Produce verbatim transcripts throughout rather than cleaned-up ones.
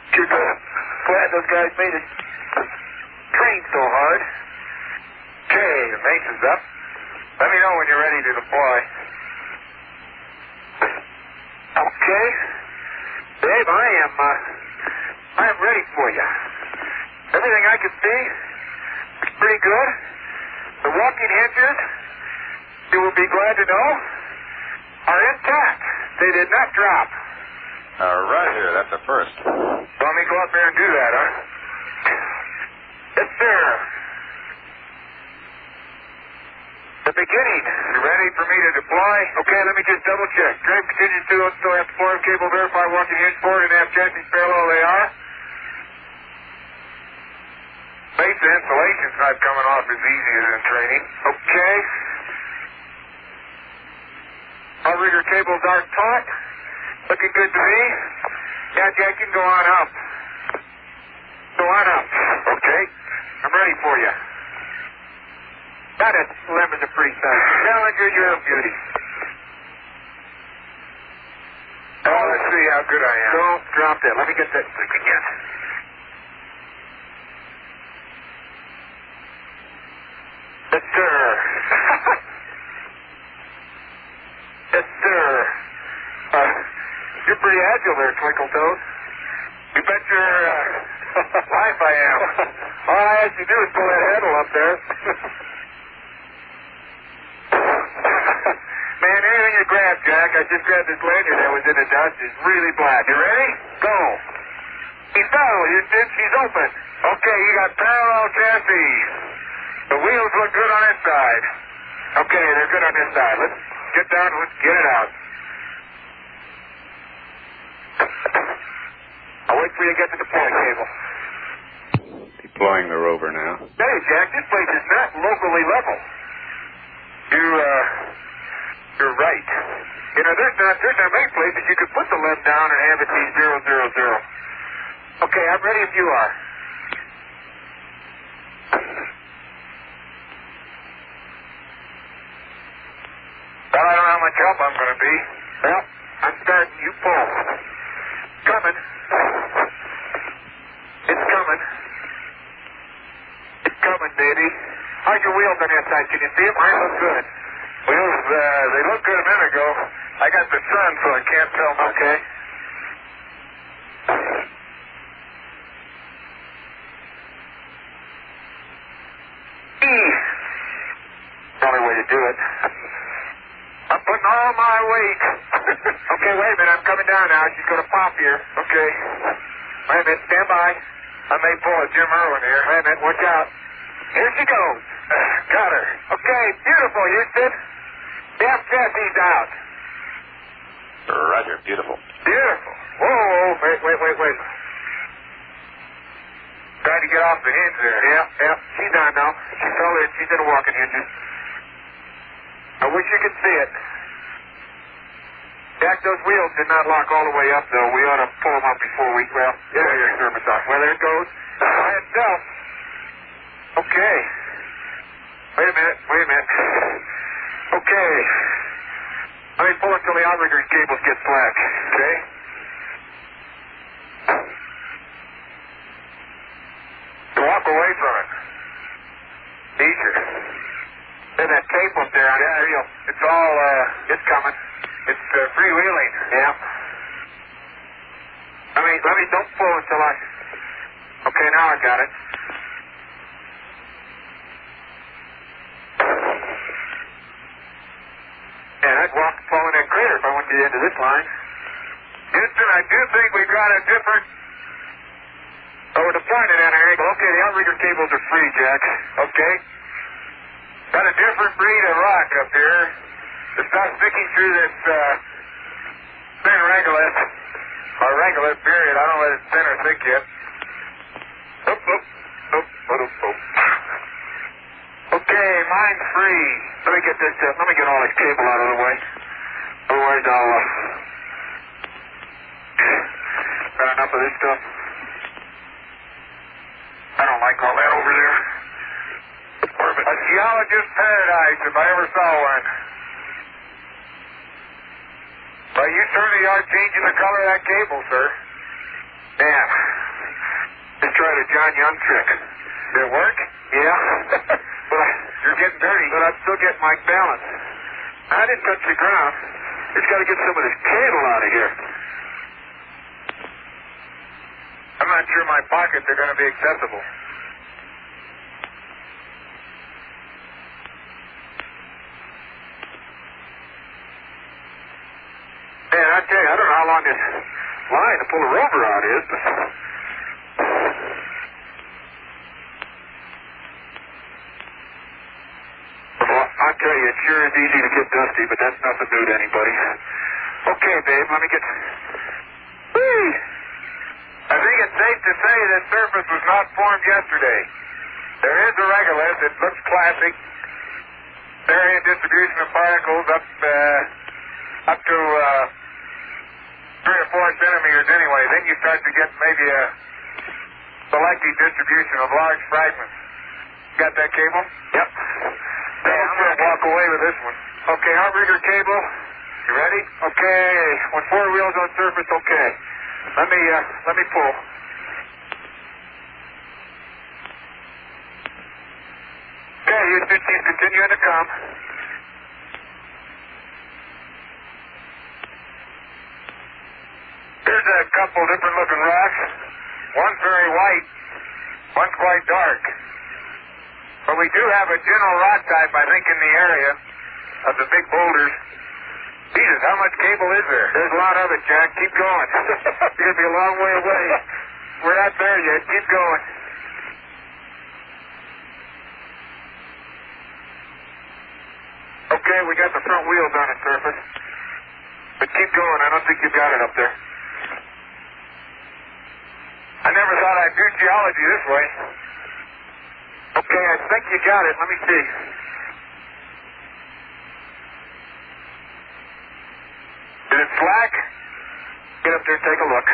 Sure glad those guys made it train so hard. Okay, the mason's up. Let me know when you're ready to deploy. Okay. Dave, I am, uh, I am ready for you. Everything I can see is pretty good. The walking hinges, you will be glad to know, are intact. They did not drop. Uh, Roger, that's a first. Let me go up there and do that, huh? Yes, sir. The beginning. You ready for me to deploy? Okay, let me just double check. Drive continue to still have deploy cable, verify walking hinge forward and have chassis parallel they are. Base insulation's not coming off as easy as in training. Okay. Outrigger cables are taut. Looking good to me. Yeah, Jack, you can go on up. Go on up. Okay. I'm ready for you. That is, lemons are pretty fast. Challenger, you're a beauty. Oh, let's see how good I am. Don't drop that. Let me get that quick again. Yes, sir. Yes, sir. Uh, you're pretty agile there, Twinkle Toes. You bet your uh, life I am. All I ask you to do is pull that handle up there. Man, anything you grab, Jack. I just grabbed this lanyard that was in the dust. It's really black. You ready? Go. He fell, Houston. She's open. Okay, you got parallel chassis. The wheels look good on this side. Okay, they're good on this side. Let's Get down, let's get it out. I'll wait for you to get to the point cable. Deploying the rover now. Hey, Jack, this place is not locally level. You, uh, you're right. You know, there's not, there's not many places you could put the left down and have it be zero, zero, zero. Okay, I'm ready if you are. Well, I don't know how much help I'm going to be. Well, I'm starting. You pull. Coming. It's coming. It's coming, baby. How's your wheels on that side? Can you see them? Mine look good. Wheels, uh, they looked good a minute ago. I got the sun, so I can't tell much. Okay. The only way to do it. I'm putting all my weight. Okay, wait a minute. I'm coming down now. She's going to pop here. Okay. Wait a minute. Stand by. I may pull a Jim Irwin here. Wait a minute. Watch out. Here she goes. Got her. Okay, beautiful, Houston. Damn chassis out. Roger, beautiful. Beautiful. Whoa, wait, wait, wait, wait. Trying to get off the hinge there. Yeah, yeah. She's on now. She fell in. She's in a walking hinges. I wish you could see it. Jack, those wheels did not lock all the way up, though. We ought to pull them up before we, well, get yeah, your service off. Well, there it goes. By itself. Okay. Wait a minute, wait a minute. Okay. Let me pull until the outrigger's cables get slack. Okay? To walk away from it. Easier. There's that tape up there on yeah, the reel. It's all, uh, It's coming. it's uh, freewheeling. Yeah. I mean, let me, don't pull until I... Okay, now I got it. Yeah, I'd walk fall in that crater if I went to the end of this line. Houston, I do think we've got a different... Oh, we're deploying it at an angle. Okay, the outrigger cables are free, Jack. Okay. Got a different breed of rock up here. It's not sticking through this, uh, thin regolith. Or regolith, period. I don't know if it's thin or thick yet. Oop, oop, oop, oop, oop. Okay, mine's free. Let me get this, uh, let me get all this cable out of the way. Otherwise I'll, uh... got enough of this stuff. I don't like all that over there. A geologist's paradise, if I ever saw one. Well, you certainly are changing the color of that cable, sir. Man, just tried a John Young trick. Did it work? Yeah. But I, you're getting dirty. But I'm still getting my balance. I didn't touch the ground. Just got to get some of this cable out of here. I'm not sure my pockets are going to be accessible. Man, I tell you, I don't know how long this line to pull a rover out is, but... Well, I tell you, it sure is easy to get dusty, but that's nothing new to anybody. Okay, babe, let me get... Whee! I think it's safe to say that surface was not formed yesterday. There is a regolith. It looks classic. Area distribution of particles up, uh, up to, uh, three or four centimeters anyway. Then you start to get maybe a selective distribution of large fragments. Got that cable? Yep. Hey, I'm going to walk away with this one. Okay, outrigger cable. You ready? Okay. With four wheels on surface, okay. Let me, uh, let me pull. Okay, Houston, keep continuing to come. Here's a couple different looking rocks. One's very white, one's quite dark. But we do have a general rock type, I think, in the area of the big boulders. Jesus, how much cable is there? There's a lot of it, Jack. Keep going. You're going to be a long way away. We're not there yet. Keep going. Okay, we got the front wheels on the surface. But keep going. I don't think you've got it up there. I never thought I'd do geology this way. Okay, I think you got it. Let me see. Is it slack? Get up there and take a look.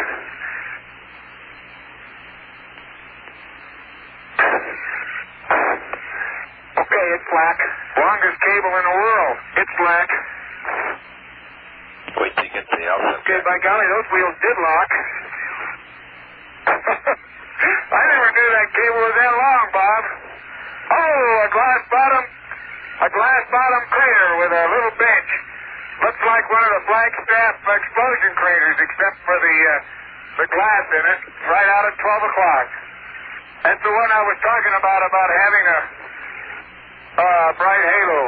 Okay, it's slack. Longest cable in the world. It's slack. Wait till you get to the outside. Okay, by golly, those wheels did lock. I never knew that cable was that long, Bob. Oh, a glass bottom, a glass bottom crater with a little bench. Looks like one of the Flagstaff explosion craters, except for the uh, the glass in it, right out at twelve o'clock. That's the one I was talking about, about having a uh, bright halo.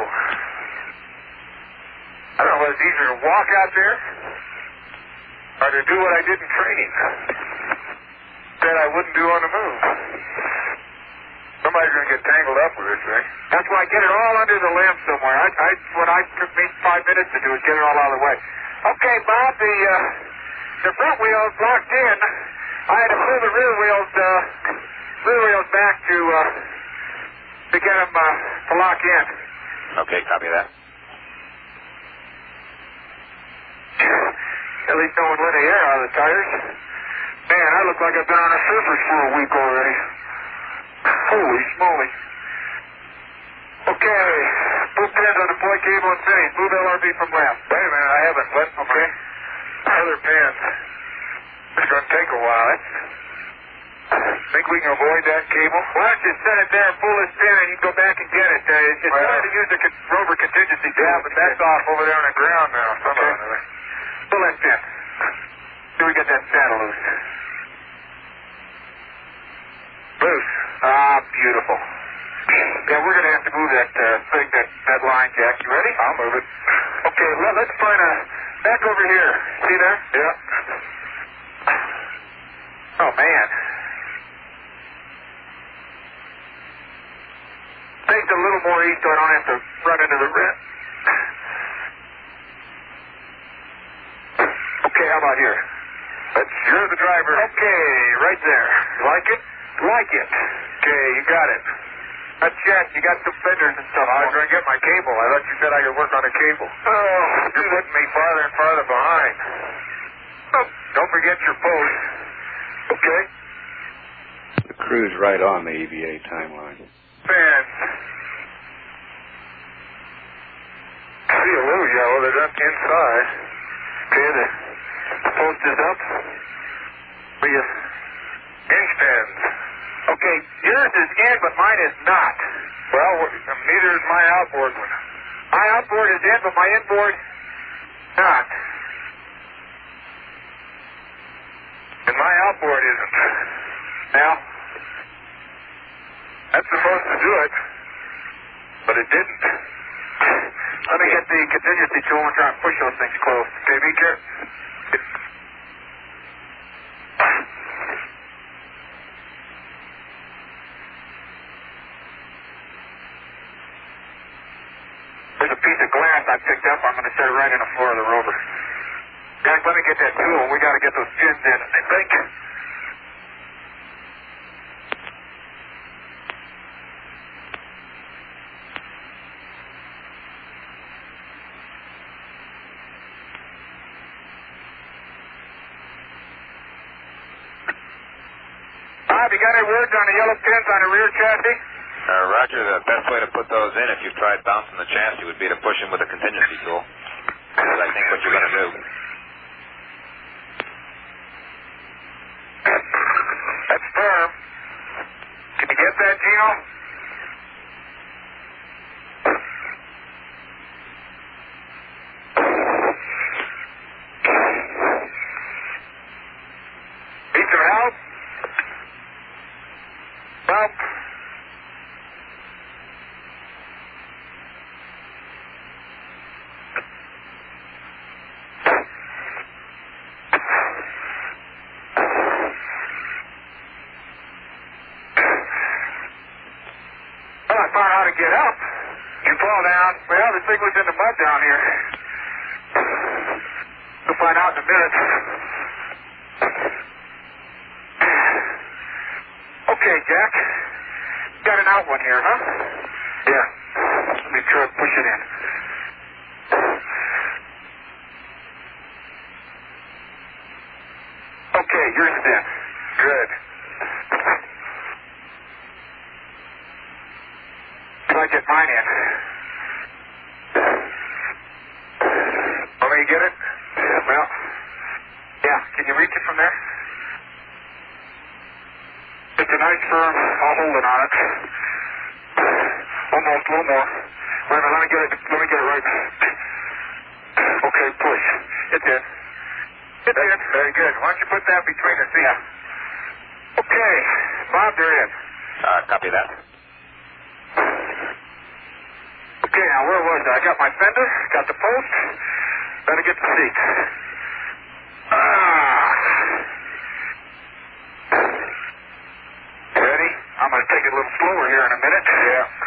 I don't know whether it's easier to walk out there or to do what I did in training that I wouldn't do on the move. Somebody's going to get tangled up with this thing. That's why I get it all under the limb somewhere. I, I, what I took me five minutes to do is get it all out of the way. Okay, Bob, the uh, the front wheels locked in. I had to pull the rear wheels, uh, rear wheels back to uh, to get them uh, to lock in. Okay, copy that. At least no one let the air out of the tires. Man, I look like I've been on a surface for a week already. Holy smoly. Okay. Move pins on the point cable and finish. Move L R B from left. Wait a minute, I haven't let okay. Other pins. It's going to take a while. Think we can avoid that cable? Why don't you set it there, pull this pin, and you can go back and get it. Uh, it's well, better to use the con- rover contingency. Yeah, but that's off over there on the ground now. Okay. Pull that pin. See we get that saddle loose. Loose. Ah, beautiful. Yeah, we're going to have to move that uh, thing, that, that line, Jack. You ready? I'll move it. Okay, let, let's find a... Back over here. See there? Yeah. Oh, man. Take it a little more east so I don't have to run into the rent. Okay, how about here? That's, you're the driver. Okay, right there. Like it? Like it. Okay, you got it. Not yet. You got some fenders and stuff. I was going to get my cable. I thought you said I could work on a cable. Oh, you're putting me farther and farther behind. Oh, don't forget your post. Okay. The crew's right on the E V A timeline. Man. See a little yellow. They're up inside. Okay, the post is up. Will you yours is in, but mine is not. Well, neither is my outboard one. My outboard is in, but my inboard not. And my outboard isn't. Now, that's supposed to do it, but it didn't. let me get the contingency tool and try and push those things close. Okay, be careful. There's a piece of glass I picked up. I'm going to set it right in the floor of the rover. Jack, let me get that tool. We got to get those pins in, I think. Bob, you got any words on the yellow pins on the rear chassis? Uh, Roger, the best way to put those in if you've tried bouncing the chassis would be to push them with a contingency tool. That's, I think, what you're going to do. That's firm. Can you get that, Gino? Need some help? Help? Well, I found how to get up. You fall down. Well, the thing was in the mud down here. We'll find out in a minute. Okay, Jack. Got an out one here, huh? Yeah. Let me try to push it in. Okay, yours is in. Good. Try to get mine in. Want me to get it? Well, yeah. Can you reach it from there? It's a nice firm. I'll hold it on it. Almost, a little more. Wait a minute, let me get it. Let me get it right. Okay, push. It's in. It's in. Very good. Why don't you put that between the seats? Yeah. Okay, Bob, they're in. Uh, copy that. Okay, now where was I? I got my fender, got the post. Better get the seat. Ah. Ready? I'm going to take it a little slower here in a minute. Yeah.